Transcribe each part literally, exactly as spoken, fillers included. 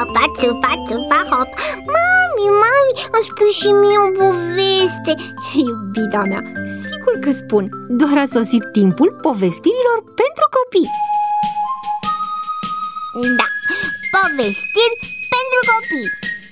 țupa, țupa, țupa, hop. Mami, mami, îmi spui și mie o poveste. Iubita mea, sigur că spun. Doar a sosit timpul povestirilor pentru copii. Da, povestiri pentru copii.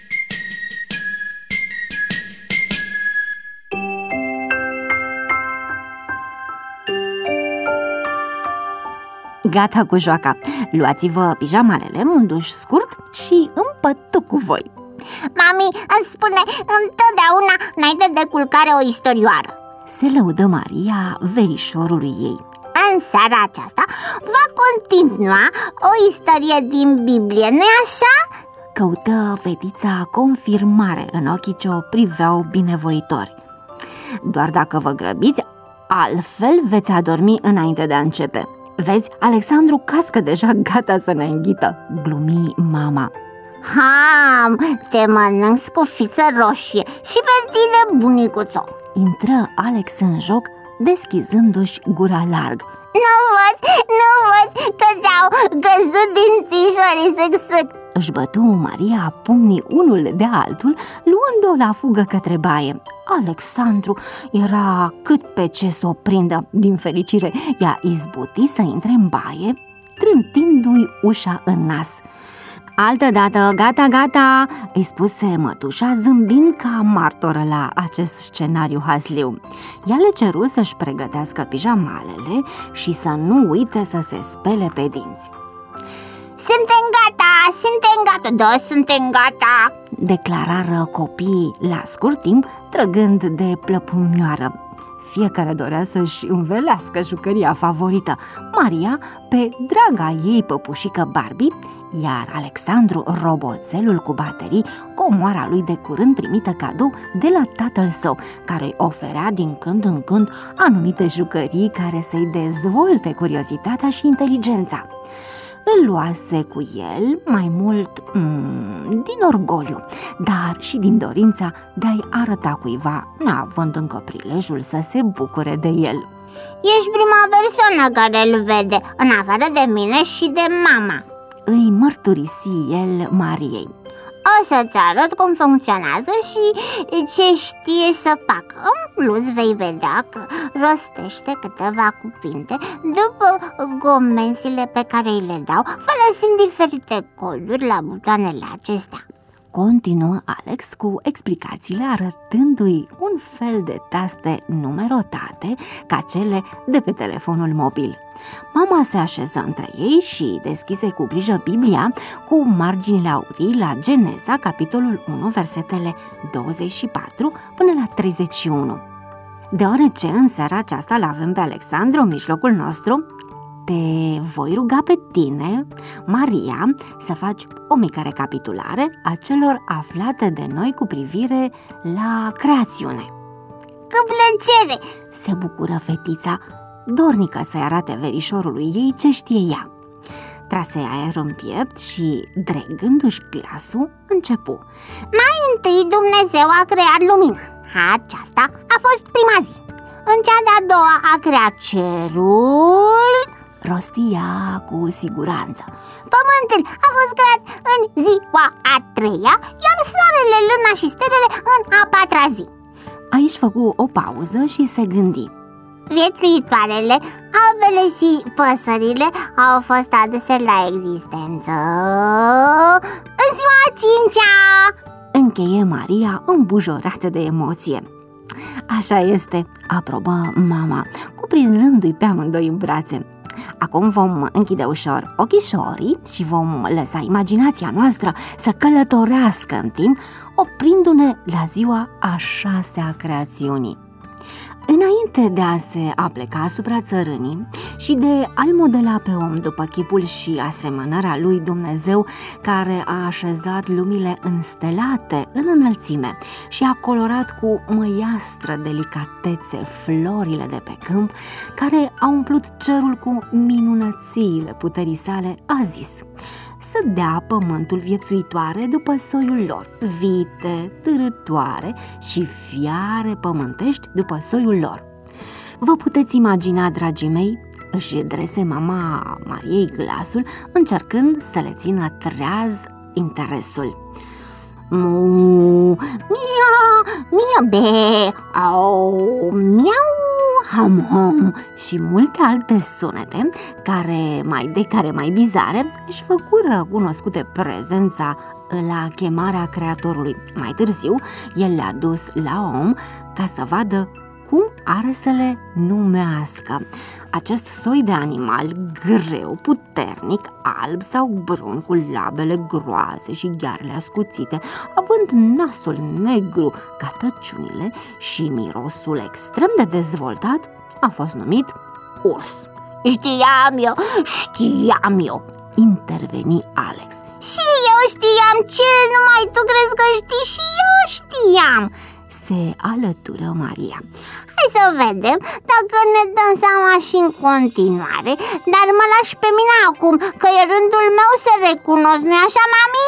Gata cu joaca. Luați-vă pijamalele, un duș scurt și împătuc cu voi. Mami îmi spune întotdeauna înainte de culcare o istorioară. Se lăudă Maria verișorului ei. În seara aceasta va continua o istorie din Biblie, nu-i așa? Căută fetița confirmare în ochii ce o priveau binevoitori. Doar dacă vă grăbiți, altfel veți adormi înainte de a începe. Vezi, Alexandru cască deja gata să ne înghită, glumi mama. Ham, te mănânc cu fiță roșie și pe tine, bunicuțo. Intră Alex în joc, deschizându-și gura larg. Nu văd, nu văd că ți-au căzut dințișorii, sâc-sâc. Își bătu Maria pumnii unul de altul, luând-o la fugă către baie. Alexandru era cât pe ce să o prindă. Din fericire, ea izbuti să intre în baie, trântindu-i ușa în nas. Altădată, gata, gata, îi spuse mătușa, zâmbind ca martoră la acest scenariu hasliu. Ea le ceru să-și pregătească pijamalele și să nu uite să se spele pe dinți. Suntem gata, suntem gata, da, suntem gata, declarară copiii la scurt timp, trăgând de plăpumioară. Fiecare dorea să-și învelească jucăria favorită, Maria pe draga ei păpușică Barbie, iar Alexandru roboțelul cu baterii, comoara lui de curând primită cadou de la tatăl său, care îi oferea din când în când anumite jucării care să-i dezvolte curiozitatea și inteligența. Îl luase cu el mai mult mm, din orgoliu, dar și din dorința de a-i arăta cuiva, neavând încă prilejul să se bucure de el. Ești prima persoană care îl vede, în afară de mine și de mama, îi mărturisi el Mariei. O să-ți arăt cum funcționează și ce știe să facă. În plus vei vedea că rostește câteva cuvinte după gomenzile pe care îi le dau, folosind diferite coduri la butoanele acestea. Continuă Alex cu explicațiile, arătându-i un fel de taste numerotate ca cele de pe telefonul mobil. Mama se așeză între ei și deschise cu grijă Biblia cu marginile aurii la Geneza, capitolul unu, versetele douăzeci și patru până la treizeci și unu. Deoarece în seara aceasta l-avem pe Alexandru în mijlocul nostru, te voi ruga pe tine, Maria, să faci o mică recapitulare a celor aflate de noi cu privire la creațiune. Cu plăcere, se bucură fetița, dornică să-i arate verișorului ei ce știe ea. Trase aer în piept și, dregându-și glasul, începu. Mai întâi Dumnezeu a creat lumina. Aceasta a fost prima zi. În cea de-a doua a creat cerul, rostia cu siguranță. Pământul a fost creat în ziua a treia, iar soarele, luna și stelele în a patra zi. Aici făcu o pauză și se gândi. Viețuitoarele, apele și păsările au fost aduse la existență în ziua a cincea, încheie Maria îmbujorată de emoție. Așa este, aprobă mama, cuprinzându-i pe amândoi în brațe. Acum vom închide ușor ochișorii și vom lăsa imaginația noastră să călătorească în timp, oprindu-ne la ziua a șasea a creațiunii. Înainte de a se apleca asupra țărânii și de a-l modela pe om după chipul și asemănarea lui Dumnezeu, care a așezat lumile înstelate în înălțime și a colorat cu măiastră delicatețe florile de pe câmp, care au umplut cerul cu minunățiile puterii sale, a zis: să dea pământul viețuitoare după soiul lor, vite, târătoare și fiare pământești după soiul lor. Vă puteți imagina, dragii mei, își drese mama Mariei glasul, încercând să le țină treaz interesul. Mu, mia, mia, be, au, miau, ham, ham și multe alte sunete care mai de care mai bizare își făcură cunoscute prezența la chemarea Creatorului. Mai târziu, el le-a dus la om ca să vadă cum are să le numească. Acest soi de animal greu, puternic, alb sau brun, cu labele groase și ghearele ascuțite, având nasul negru ca tăciunile și mirosul extrem de dezvoltat, a fost numit urs. Știam eu, știam eu, interveni Alex. Și eu știam, ce numai tu crezi că știi? Și eu știam, se alătură Maria. Hai să vedem dacă ne dăm seama și în continuare, dar mă lași pe mine acum, că e rândul meu să recunosc, nu-i așa, mami?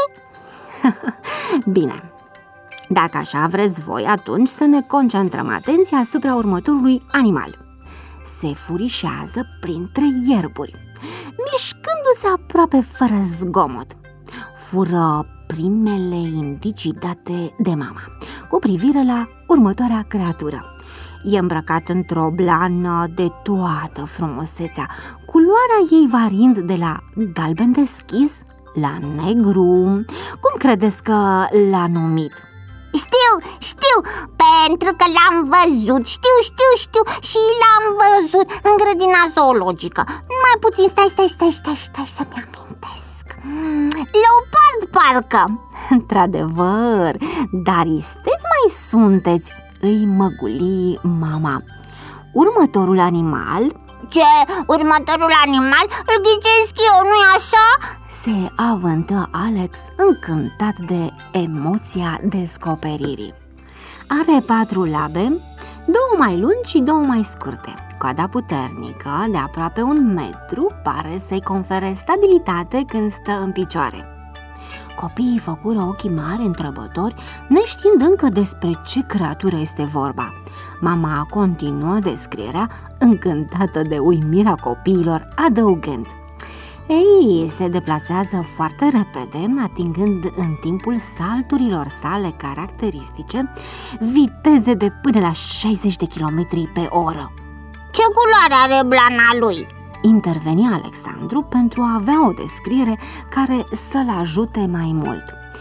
Bine, dacă așa vreți voi, atunci să ne concentrăm atenția asupra următorului animal. Se furișează printre ierburi, mișcându-se aproape fără zgomot. Fură primele indicii date de mama cu privire la următoarea creatură. E îmbrăcat într-o blană de toată frumusețea, culoarea ei variind de la galben deschis la negru. Cum credeți că l-a numit? Știu, știu, pentru că l-am văzut, știu, știu, știu și l-am văzut în grădina zoologică. Mai puțin, stai, stai, stai, stai, stai să-mi amintesc. Leopard, parcă. Într-adevăr, dar isteți mai sunteți, îi măguli mama. Următorul animal... Ce? Următorul animal? Îl ghicesc eu, nu-i așa? Se avântă Alex, încântat de emoția descoperirii. Are patru labe, două mai lungi și două mai scurte. Coada puternică, de aproape un metru, pare să-i confere stabilitate când stă în picioare. Copiii făcură ochii mari întrebători, neștiind încă despre ce creatură este vorba. Mama continuă descrierea, încântată de uimirea copiilor, adăugând: ei, se deplasează foarte repede, atingând în timpul salturilor sale caracteristice viteze de până la șaizeci de kilometri pe oră. Ce culoare are blana lui? Interveni Alexandru pentru a avea o descriere care să-l ajute mai mult.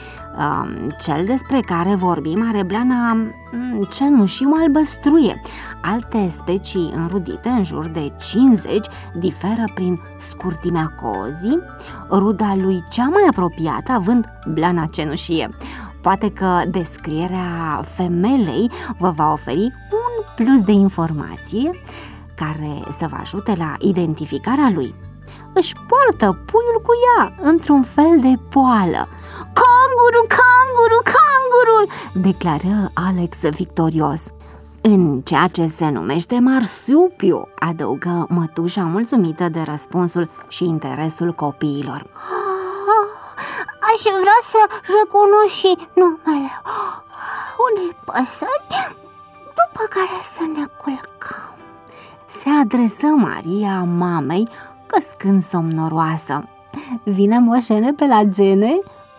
Cel despre care vorbim are blana cenușiu-albăstruie. Alte specii înrudite, în jur de cincizeci, diferă prin scurtimea cozii, ruda lui cea mai apropiată având blana cenușie. Poate că descrierea femelei vă va oferi un plus de informație care să vă ajute la identificarea lui. Își poartă puiul cu ea într-un fel de poală. Canguru, canguru, cangurul! Declară Alex victorios. În ceea ce se numește marsupiu, adăugă mătușa, mulțumită de răspunsul și interesul copiilor. Aș vrea să recunosc și numele unei păsări după care să ne culcăm. Se adresă Maria mamei, căscând somnoroasă. Vine moșene pe la gene?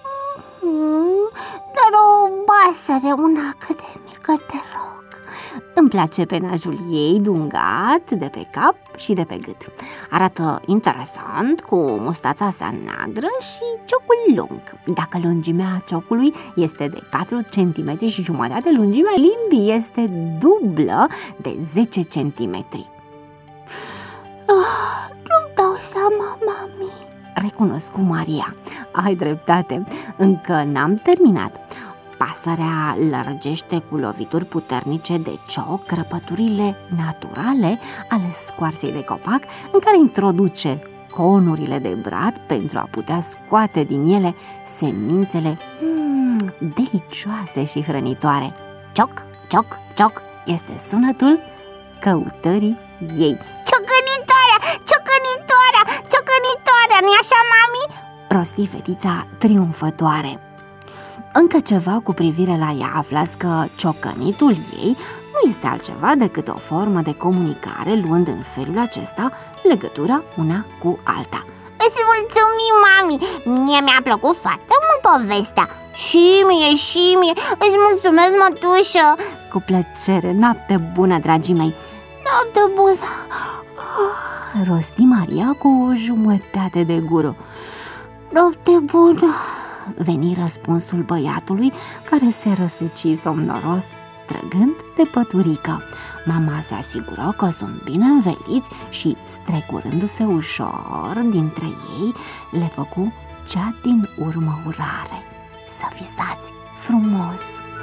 Mm, dar o pasăre, una cât de mică, te rog. Îmi place penajul ei dungat de pe cap și de pe gât. Arată interesant, cu mustața sa neagră și ciocul lung. Dacă lungimea ciocului este de patru centimetri și jumătate, lungimea limbii este dublă de zece centimetri. Oh, nu-mi dau seama, mami, recunoscu Maria. Ai dreptate, încă n-am terminat. Pasărea lărgește cu lovituri puternice de cioc crăpăturile naturale ale scoarței de copac, în care introduce conurile de brad pentru a putea scoate din ele semințele mm, delicioase și hrănitoare. Cioc, cioc, cioc este sunetul căutării ei. Ciocănitoarea, ciocănitoarea, ciocănitoarea, nu-i așa, mami? Rosti fetița triumfătoare. Încă ceva cu privire la ea. Aflați că ciocănitul ei nu este altceva decât o formă de comunicare, luând în felul acesta legătura una cu alta. Îți mulțumim, mami! Mie mi-a plăcut foarte mult povestea. Și mie, și mie, îți mulțumesc, mătușă. Cu plăcere, noapte bună, dragii mei. Noapte bună. Rosti Maria cu o jumătate de gură. Noapte bună, veni răspunsul băiatului, care se răsuci somnoros, trăgând de păturică. Mama se asigură că sunt bine înveliți și, strecurându-se ușor dintre ei, le făcu cea din urmă urare: să visați frumos!